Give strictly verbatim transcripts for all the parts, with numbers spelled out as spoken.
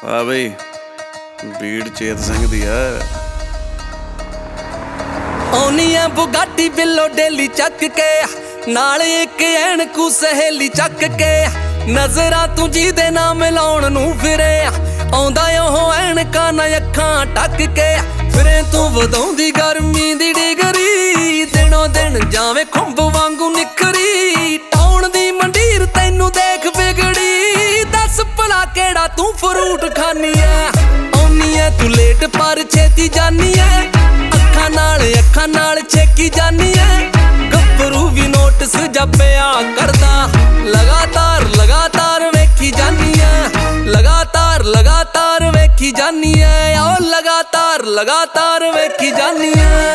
ਆ ਬਈ ਬੀੜ ਚੇਤ ਸਿੰਘ ਦੀ ਆ। ਆਉਣੀ ਐ ਬੁਗਾਟੀ ਬਿੱਲੋ ਡੇਲੀ ਚੱਕ ਕੇ, ਨਾਲ ਇੱਕ ਐਨਕੂ ਸਹੇਲੀ ਚੱਕ ਕੇ, ਨਜ਼ਰਾਂ ਤੂੰ ਜਿਹਦੇ ਨਾਲ ਮਿਲਾਉਣ ਨੂੰ ਫਿਰੇ, ਆਉਂਦਾ ਉਹ ਐਨਕਾਂ ਨਾ ਅੱਖਾਂ ਟੱਕ ਕੇ, ਫਿਰੇ ਤੂੰ ਵਧਾਉਂਦੀ ਗਰਮੀ ਦੀ ਡਿਗਰੀ, ਦਿਨੋਂ ਦਿਨ ਜਾਵੇਂ ਖੁੰਭ ਵਾਂਗੂ ਨਿਖਰੀ, ਟਾਉਣ ਦੀ ਮੰਡੀਰ ਤੈਨੂੰ ਦੇਖ ਵਿਗੜੀ, ਦੱਸ ਭਲਾ ਕਿਹੜਾ ਤੂੰ ਫਰੂਟ ਖਾਨੀ ਐ, ਆਉਣੀ ਐ ਤੂੰ ਲੇਟ ਪਰ ਛੇਤੀ ਜਾਨੀ ਐ, ਅੱਖਾਂ ਨਾਲ ਅੱਖਾਂ ਨਾਲ ਛੇਕੀ ਜਾਨੀ ਐ, ਗੱਭਰੂ ਵੀ ਨੋਟਿਸ ਜੱਪਿਆ ਕਰਦਾ, ਲਗਾਤਾਰ ਲਗਾਤਾਰ ਵੇਖੀ ਜਾਨੀ ਐ, ਲਗਾਤਾਰ ਲਗਾਤਾਰ ਵੇਖੀ ਜਾਨੀ ਐ, ਓ ਲਗਾਤਾਰ ਲਗਾਤਾਰ ਵੇਖੀ ਜਾਨੀ ਐ।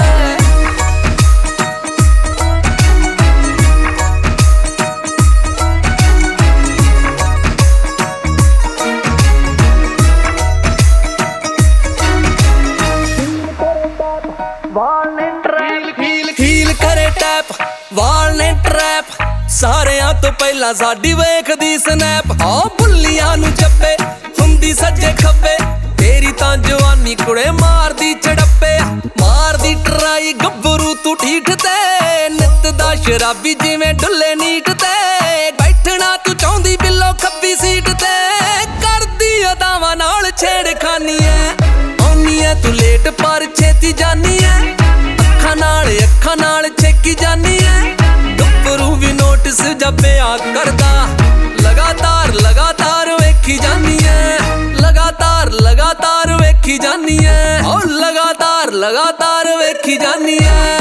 ਹੀਲ ਕਰੇ ਟੈਪ ਵਾਲ ਨੇ ਟਰੈਪ, ਸਾਰਿਆਂ ਤੋਂ ਪਹਿਲਾਂ ਸਾਡੀ ਵੇਖਦੀ ਸਨੈਪ, ਆ ਬੁੱਲੀਆਂ ਨੂੰ ਚੱਪੇ ਹੁੰਦੀ ਸੱਜੇ ਖੱਬੇ, ਤੇਰੀ ਤਾਂ ਜਵਾਨੀ ਕੁੜੇ ਮਾਰਦੀ ਚੜੱਪੇ, ਮਾਰਦੀ ਟਰਾਈ ਗੱਭਰੂ ਤੂੰ ਠੀਠ ਤੇ, ਨਿੱਤ ਦਾ ਸ਼ਰਾਬੀ ਜਿਵੇਂ ਡੁੱਲੇ ਨੀਟ ਤੇ, ਬੈਠਣਾ ਤੂੰ ਚਾਹੁੰਦੀ ਬਿੱਲੋ ਖੱਬੀ ਸੀਟ ਤੇ, ਕਰਦੀ ਅਦਾਵਾਂ ਨਾਲ ਛੇੜਖਾਨੀ ਐ, ਆਉਣੀ ਐ ਤੂੰ ਲੇਟ ਪਰ ਛੇਤੀ ਜਾਨੀ ਐ, ਅੱਖਾਂ ਨਾਲ ਅੱਖਾਂ ਨਾਲ ਛੇਕੀ ਜਾਨੀ ਐ, ਗੱਭਰੂ ਵੀ ਨੋਟਿਸ ਜੱਪਿਆ ਕਰਦਾ, ਲਗਾਤਾਰ ਲਗਾਤਾਰ ਵੇਖੀ ਜਾਨੀ ਐ, ਲਗਾਤਾਰ ਲਗਾਤਾਰ ਵੇਖੀ ਜਾਨੀ ਐ, ਓ ਲਗਾਤਾਰ ਲਗਾਤਾਰ ਵੇਖੀ ਜਾਨੀ ਐ।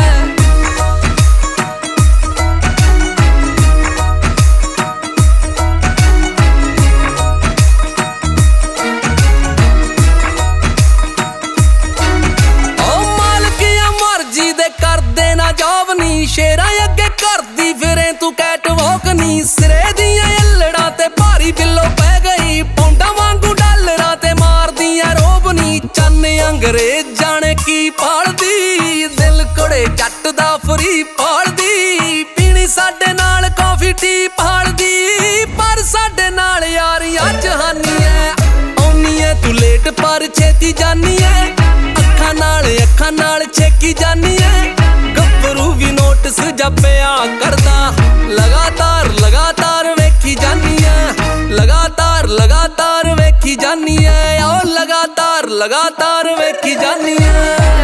ਸ਼ੇਰਾਂ ਅੱਗੇ ਕਰਦੀ ਫਿਰੇ ਤੂੰ ਕੈਟਵਾਕ ਨੀ, ਸਿਰੇ ਦੀਆਂ ਅਲੜਾਂ ਤੇ ਭਾਰੀ ਬਿੱਲੋ ਪੈ ਗਈ, ਪੌਂਡਾਂ ਵਾਂਗੂ ਡਾਲਰਾਂ ਤੇ ਮਾਰਦੀਆਂ ਰੋਬ ਨੀ, ਚੰਨ ਅੰਗਰੇਜ਼ ਜਾਣੇ ਕੀ ਪਾਲਦੀ, ਦਿਲ ਕੁੜੇ ਜੱਟ ਦਾ ਫਰੀ ਪਾਲਦੀ, ਪੀਣੀ ਸਾਡੇ ਨਾਲ ਕੌਫੀ ਟੀ ਪਾਲਦੀ, ਪਰ ਸਾਡੇ ਨਾਲ ਯਾਰੀਆਂ ਜਹਾਨੀ ਐ, ਆਉਣੀ ਐ ਤੂੰ ਲੇਟ ਪਰ ਛੇਤੀ ਜਾਨੀ ਐ, ਅੱਖਾਂ ਨਾਲ ਅੱਖਾਂ ਨਾਲ ਛੇਕੀ ਜਾਨੀ ਐ, ਗੱਭਰੂ ਵੀ ਨੋਟਿਸ ਜੱਪਿਆ ਕਰਦਾ, ਲਗਾਤਾਰ ਲਗਾਤਾਰ ਵੇਖੀ ਜਾਨੀ ਐ, ਲਗਾਤਾਰ ਲਗਾਤਾਰ ਵੇਖੀ ਜਾਨੀ ਐ, ਓ ਲਗਾਤਾਰ ਲਗਾਤਾਰ ਵੇਖੀ ਜਾਨੀ ਐ।